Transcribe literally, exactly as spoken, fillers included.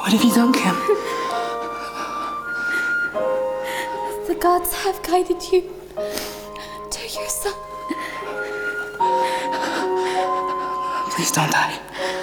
What have you done, Kim? The gods have guided you to your son. Please don't die.